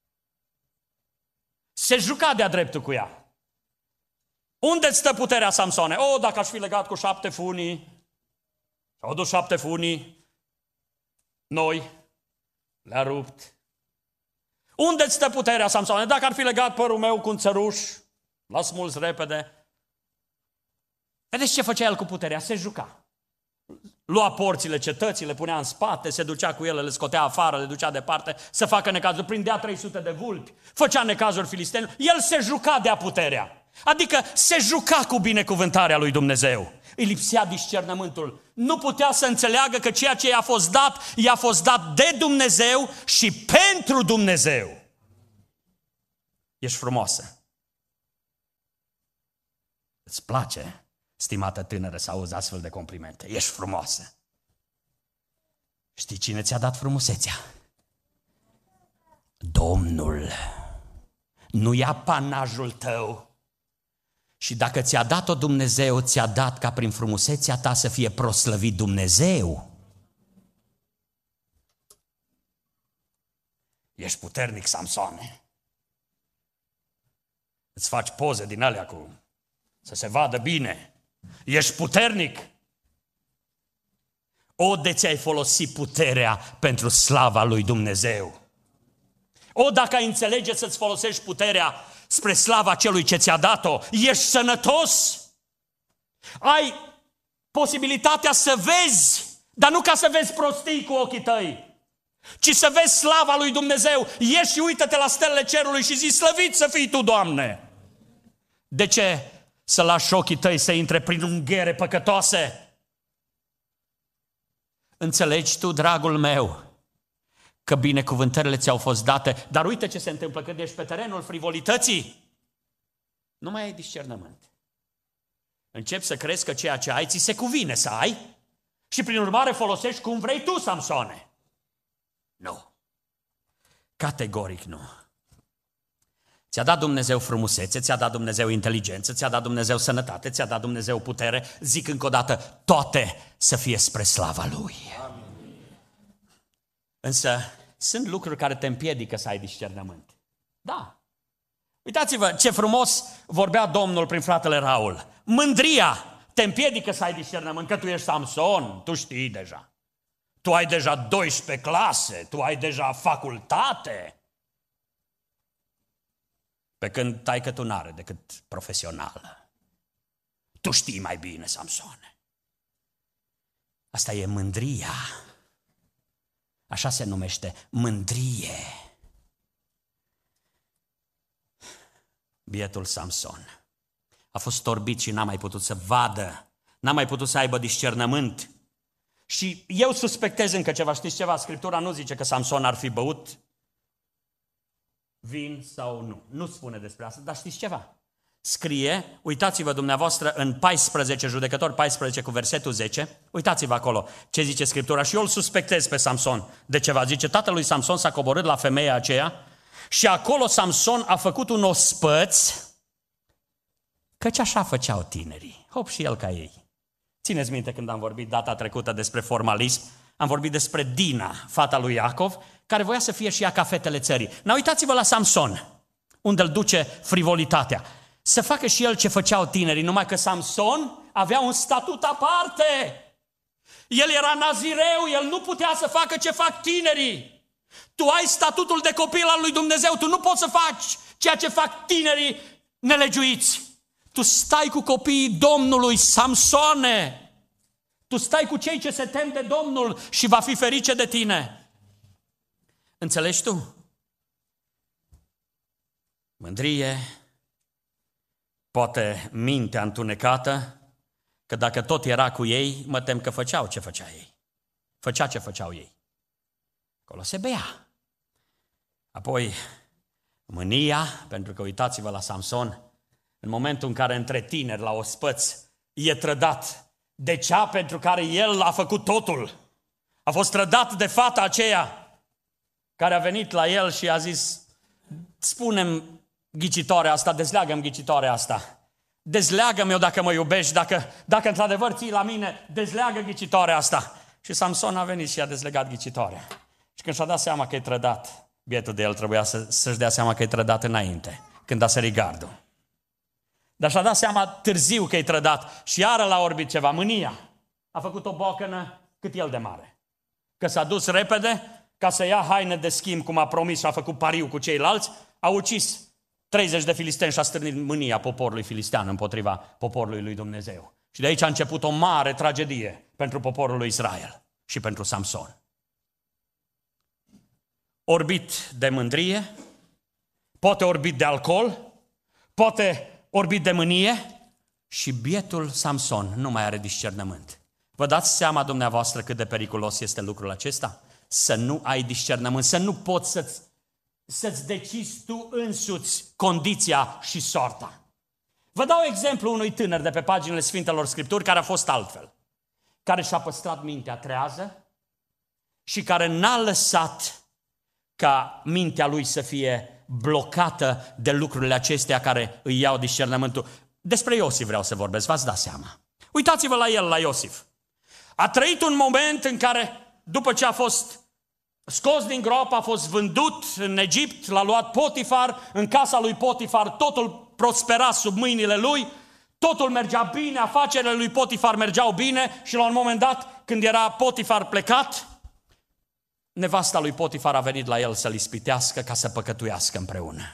Se juca de-a dreptul cu ea. Unde stă puterea, Samsone? Dacă aș fi legat cu 7 funii, au dus 7 funii, noi le-a rupt. Unde stă puterea, Samsone? Dacă ar fi legat părul meu cu un țăruș, l-a smuls repede. Vedeți ce făcea el cu puterea? Se juca. Lua porțile cetății, le punea în spate, se ducea cu ele, le scotea afară, le ducea departe, să facă necazuri, prindea 300 de vulpi, făcea necazuri filistenilor, el se juca de-a puterea. Adică se juca cu binecuvântarea lui Dumnezeu. Îi lipsea discernământul. Nu putea să înțeleagă că ceea ce i-a fost dat, i-a fost dat de Dumnezeu și pentru Dumnezeu. Ești frumoasă. Îți place, stimată tânără, să auzi astfel de complimente. Ești frumoasă. Știi cine ți-a dat frumusețea? Domnul. Nu ia panajul tău. Și dacă ți-a dat-o Dumnezeu, ți-a dat ca prin frumusețea ta să fie proslăvit Dumnezeu. Ești puternic, Samsoane. Îți faci poze din alea cu să se vadă bine. Ești puternic. O, de ți-ai folosit puterea pentru slava lui Dumnezeu. O, dacă ai înțelege să-ți folosești puterea spre slava celui ce ți-a dat-o, ești sănătos. Ai posibilitatea să vezi, dar nu ca să vezi prostii cu ochii tăi, ci să vezi slava lui Dumnezeu. Ieși și uită-te la stelele cerului și zi: slăvit să fii tu, Doamne! De ce să lași ochii tăi să intre prin unghiere păcătoase? Înțelegi tu, dragul meu, că binecuvântările ți-au fost date, dar uite ce se întâmplă când ești pe terenul frivolității. Nu mai ai discernământ. Începi să crezi că ceea ce ai ți se cuvine să ai și prin urmare folosești cum vrei tu, Samsone. Nu. Categoric nu. Ți-a dat Dumnezeu frumusețe, ți-a dat Dumnezeu inteligență, ți-a dat Dumnezeu sănătate, ți-a dat Dumnezeu putere. Zic încă o dată, toate să fie spre slava Lui. Amin. Însă sunt lucruri care te împiedică să ai discernământ. Da. Uitați-vă ce frumos vorbea Domnul prin fratele Raul. Mândria te împiedică să ai discernământ, că tu ești Samson, tu știi deja. Tu ai deja 12 clase, tu ai deja facultate. Pe când taică tu n-are decât profesională. Tu știi mai bine, Samsone. Asta e mândria. Așa se numește, mândrie. Bietul Samson a fost orbit și n-a mai putut să vadă, n-a mai putut să aibă discernământ. Și eu suspectez încă ceva, știți ceva? Scriptura nu zice că Samson ar fi băut vin sau nu. Nu spune despre asta, dar știți ceva? Scrie, uitați-vă dumneavoastră în 14, Judecători 14 cu versetul 10, uitați-vă acolo ce zice Scriptura și eu îl suspectez pe Samson de ceva. Zice, tatălui Samson s-a coborât la femeia aceea și acolo Samson a făcut un ospăț, căci așa făceau tinerii, hop și el ca ei. Țineți minte când am vorbit data trecută despre formalism, am vorbit despre Dina, fata lui Iacov, care voia să fie și ea ca fetele țării. Dar uitați-vă la Samson, unde îl duce frivolitatea. Să facă și el ce făceau tinerii, numai că Samson avea un statut aparte. El era nazireu, el nu putea să facă ce fac tinerii. Tu ai statutul de copil al lui Dumnezeu, tu nu poți să faci ceea ce fac tinerii nelegiuiți. Tu stai cu copiii Domnului, Samsone. Tu stai cu cei ce se tem de Domnul și va fi ferice de tine. Înțelegi tu? Mândrie, poate mintea întunecată, că dacă tot era cu ei, mă tem că făceau ce făcea ei. Făcea ce făceau ei. Acolo se bea. Apoi, mânia, pentru că uitați-vă la Samson, în momentul în care între tineri la ospăț e trădat de cea pentru care el a făcut totul. A fost trădat de fata aceea care a venit la el și a zis, spune-mi ghicitoarea asta, dezleagă-mi ghicitoarea asta. Dezleagă-mi eu dacă mă iubești, dacă într-adevăr ții la mine, dezleagă ghicitoarea asta. Și Samson a venit și a dezlegat ghicitoarea. Și când și-a dat seama că e trădat, bietul de el trebuia să-și dea seama că e trădat înainte, când a sărit gardul. Dar și-a dat seama târziu că e trădat și iară l-a orbit ceva, mânia. A făcut o bocănă cât el de mare. Că s-a dus repede ca să ia haine de schimb, cum a promis și a făcut pariu cu ceilalți, a ucis 30 de filisteni și a stârnit mânia poporului filistean împotriva poporului lui Dumnezeu. Și de aici a început o mare tragedie pentru poporul lui Israel și pentru Samson. Orbit de mândrie, poate orbit de alcool, poate orbit de mânie și bietul Samson nu mai are discernământ. Vă dați seama dumneavoastră cât de periculos este lucrul acesta? Să nu ai discernământ, să nu poți să-ți decizi tu însuți condiția și soarta. Vă dau exemplu unui tânăr de pe paginile Sfintelor Scripturi care a fost altfel, care și-a păstrat mintea trează și care n-a lăsat ca mintea lui să fie blocată de lucrurile acestea care îi iau discernământul. Despre Iosif vreau să vorbesc, v-ați dat seama. Uitați-vă la el, la Iosif. A trăit un moment în care, după ce a fost scos din groapă, a fost vândut în Egipt, l-a luat Potifar, în casa lui Potifar totul prospera sub mâinile lui, totul mergea bine, afacerile lui Potifar mergeau bine și la un moment dat, când era Potifar plecat, nevasta lui Potifar a venit la el să-l ispitească ca să păcătuiască împreună.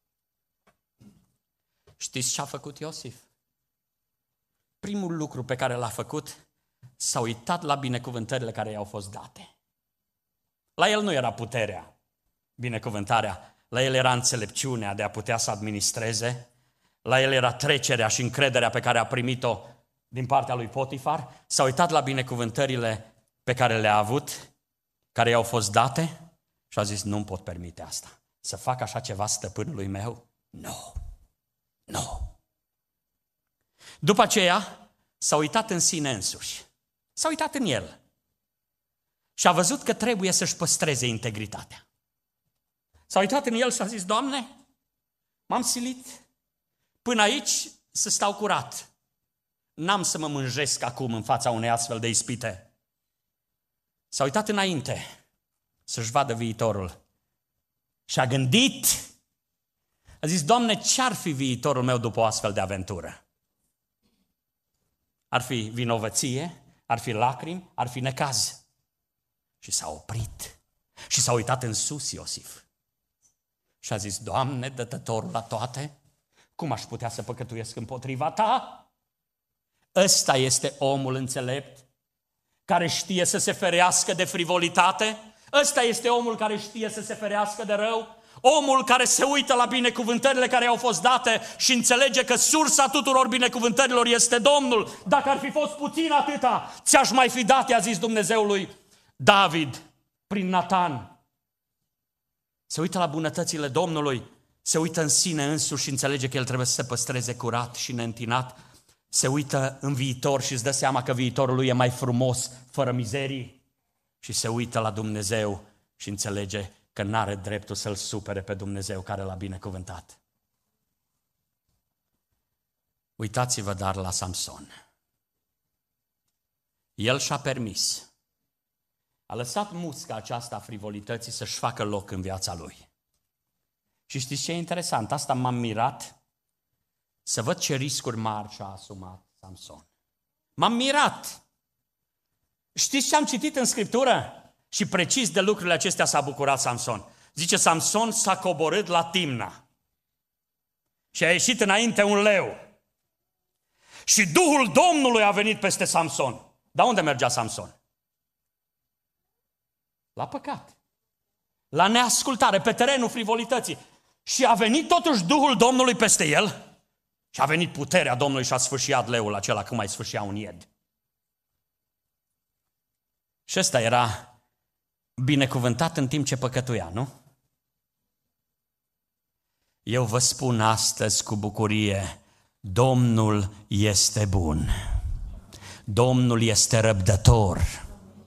Știți ce a făcut Iosif? Primul lucru pe care l-a făcut, s-a uitat la binecuvântările care i-au fost date. La el nu era puterea, binecuvântarea, la el era înțelepciunea de a putea să administreze, la el era trecerea și încrederea pe care a primit-o din partea lui Potifar, s-a uitat la binecuvântările pe care le-a avut, care i-au fost date și a zis, nu-mi pot permite asta. Să fac așa ceva stăpânului meu? Nu. Nu. După aceea s-a uitat în sine însuși. S-a uitat în el. Și a văzut că trebuie să-și păstreze integritatea. S-a uitat în el și a zis, Doamne, m-am silit până aici să stau curat. N-am să mă mânjesc acum în fața unei astfel de ispite. S-a uitat înainte să-și vadă viitorul. Și a gândit, a zis, Doamne, ce-ar fi viitorul meu după o astfel de aventură? Ar fi vinovăție, ar fi lacrimi, ar fi necaz. Și s-a oprit și s-a uitat în sus Iosif. Și a zis, Doamne, dătătorul la toate, cum aș putea să păcătuiesc împotriva Ta? Ăsta este omul înțelept, care știe să se ferească de frivolitate. Ăsta este omul care știe să se ferească de rău. Omul care se uită la binecuvântările care i-au fost date și înțelege că sursa tuturor binecuvântărilor este Domnul. Dacă ar fi fost puțin atâta, ți-aș mai fi dat, i-a zis Dumnezeul lui David prin Natan. Se uită la bunătățile Domnului, se uită în sine însuși și înțelege că el trebuie să se păstreze curat și neîntinat. Se uită în viitor și îți dă seama că viitorul lui e mai frumos, fără mizerii. Și se uită la Dumnezeu și înțelege că n-are dreptul să-L supere pe Dumnezeu care l-a binecuvântat. Uitați-vă dar la Samson. El și-a permis. A lăsat musca aceasta a frivolității să-și facă loc în viața lui. Și știți ce e interesant? Asta m-am mirat să văd ce riscuri mari și-a asumat Samson. M-am mirat. Știți ce am citit în Scriptură? Și precis de lucrurile acestea s-a bucurat Samson. Zice, Samson s-a coborât la Timna și a ieșit înainte un leu. Și Duhul Domnului a venit peste Samson. Dar unde mergea Samson? La păcat, la neascultare, pe terenul frivolității. Și a venit totuși Duhul Domnului peste el și a venit puterea Domnului și a sfâșiat leul acela cum mai sfâșia un ied. Și ăsta era binecuvântat în timp ce păcătuia, nu? Eu vă spun astăzi cu bucurie, Domnul este bun. Domnul este răbdător.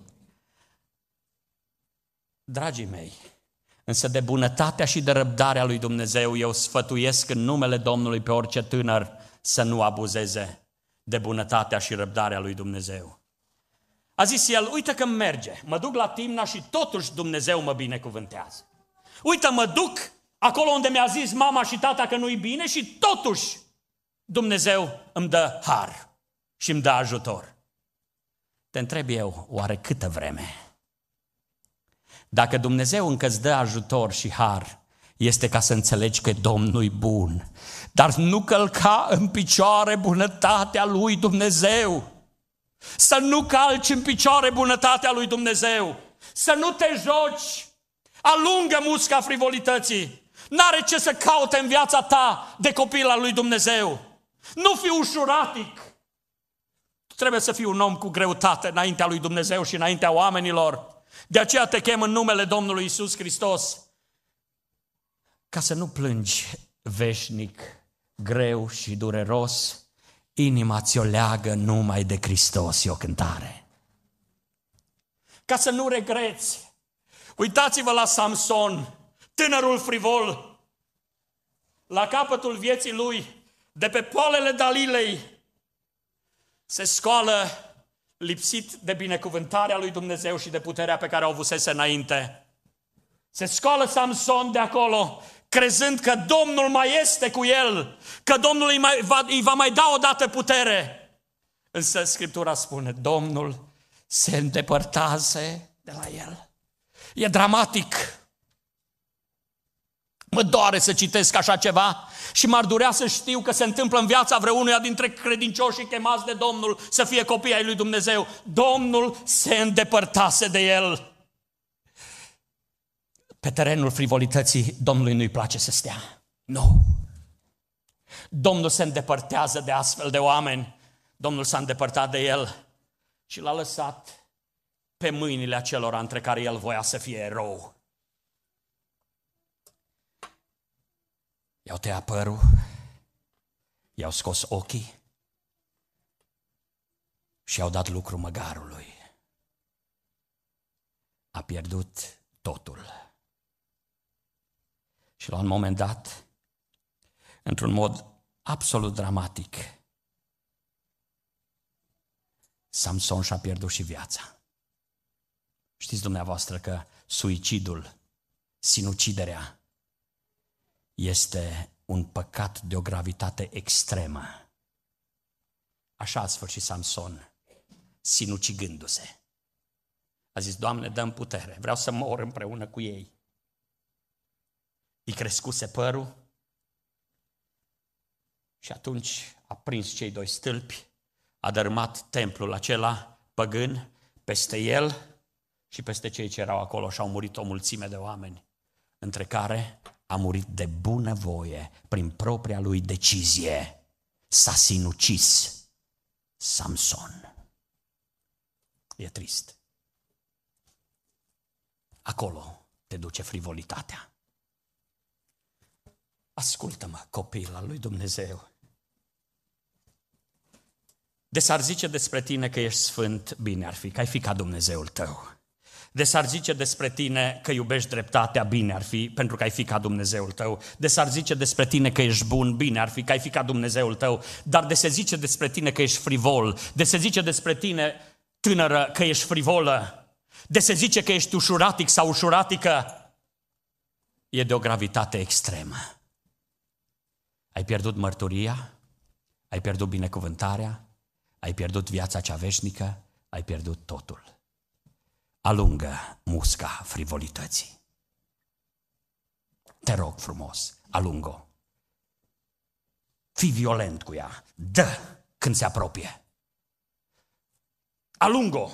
Dragii mei, însă de bunătatea și de răbdarea lui Dumnezeu, eu sfătuiesc în numele Domnului pe orice tânăr să nu abuzeze de bunătatea și răbdarea lui Dumnezeu. A zis el, uite că merge, mă duc la Timna și totuși Dumnezeu mă binecuvântează. Uite, mă duc acolo unde mi-a zis mama și tata că nu-i bine și totuși Dumnezeu îmi dă har și îmi dă ajutor. Te întreb eu, oare câtă vreme? Dacă Dumnezeu încă îți dă ajutor și har, este ca să înțelegi că Domnul e bun. Dar nu călca în picioare bunătatea lui Dumnezeu. Să nu calci în picioare bunătatea lui Dumnezeu. Să nu te joci. Alungă musca frivolității. N-are ce să caute în viața ta de copil al lui Dumnezeu. Nu fi ușuratic. Tu trebuie să fii un om cu greutate înaintea lui Dumnezeu și înaintea oamenilor. De aceea te chem în numele Domnului Iisus Hristos, ca să nu plângi veșnic, greu și dureros. Inima ți-o leagă numai de Hristos, e o cântare. Ca să nu regreți. Uitați-vă la Samson, tânărul frivol, la capătul vieții lui, de pe poalele Dalilei, se scoală lipsit de binecuvântarea lui Dumnezeu și de puterea pe care o avusese înainte. Se scoală Samson de acolo, crezând că Domnul mai este cu el, că Domnul îi va mai da odată putere. Însă Scriptura spune, Domnul se îndepărtase de la el. E dramatic. Mă doare să citesc așa ceva și m-ar durea să știu că se întâmplă în viața vreunuia dintre credincioșii chemați de Domnul să fie copii ai lui Dumnezeu. Domnul se îndepărtase de el. Pe terenul frivolității Domnului nu-i place să stea. Nu. Domnul se îndepărtează de astfel de oameni. Domnul s-a îndepărtat de el și l-a lăsat pe mâinile acelora între care el voia să fie erou. I-au tăiat părul, i-au scos ochii și i-au dat lucru măgarului. A pierdut totul. Și la un moment dat, într-un mod absolut dramatic, Samson și-a pierdut și viața. Știți dumneavoastră că suicidul, sinuciderea, este un păcat de o gravitate extremă. Așa a sfârșit Samson, sinucigându-se. A zis, Doamne, dă-mi putere, vreau să mor împreună cu ei. Îi crescuse părul și atunci a prins cei doi stâlpi, a dărâmat templul acela păgân peste el și peste cei ce erau acolo și au murit o mulțime de oameni, între care a murit de bunăvoie, prin propria lui decizie. S-a sinucis Samson. E trist. Acolo te duce frivolitatea. Ascultă-mă, copil al lui Dumnezeu. De s-ar zice despre tine că ești sfânt, bine ar fi, că ai fi ca Dumnezeul tău. De s-ar zice despre tine că iubești dreptatea, bine ar fi, pentru că ai fi ca Dumnezeul tău. De s-ar zice despre tine că ești bun, bine ar fi, că ai fi ca Dumnezeul tău. Dar de se zice despre tine că ești frivol, de se zice despre tine, tânără, că ești frivolă, de se zice că ești ușuratic sau ușuratică, e de o gravitate extremă. Ai pierdut mărturia, ai pierdut binecuvântarea, ai pierdut viața cea veșnică, ai pierdut totul. Alungă musca frivolității. Te rog frumos, alungă-o. Fii violent cu ea. Dă când se apropie. Alungă-o.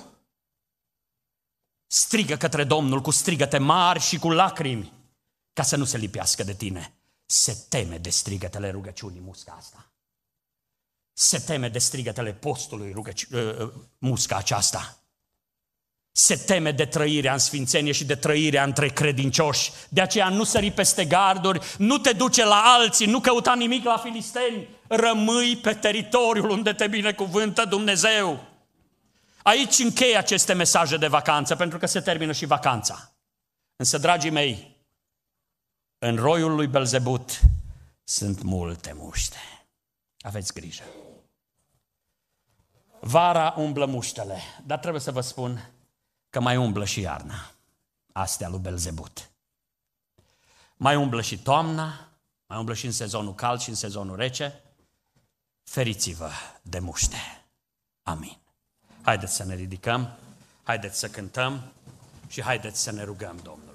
Strigă către Domnul cu strigăte mari și cu lacrimi, ca să nu se lipească de tine. Se teme de strigătele rugăciunii musca asta. Se teme de strigătele postului musca aceasta. Se teme de trăirea în sfințenie și de trăirea între credincioși. De aceea nu sări peste garduri, nu te duce la alții, nu căuta nimic la filisteni. Rămâi pe teritoriul unde te binecuvântă Dumnezeu. Aici închei aceste mesaje de vacanță, pentru că se termină și vacanța. Însă, dragii mei, în roiul lui Belzebut sunt multe muște. Aveți grijă. Vara umblă muștele, dar trebuie să vă spun că mai umblă și iarna. Astea lui Belzebut. Mai umblă și toamna, mai umblă și în sezonul cald și în sezonul rece. Feriți-vă de muște. Amin. Haideți să ne ridicăm, haideți să cântăm și haideți să ne rugăm Domnul.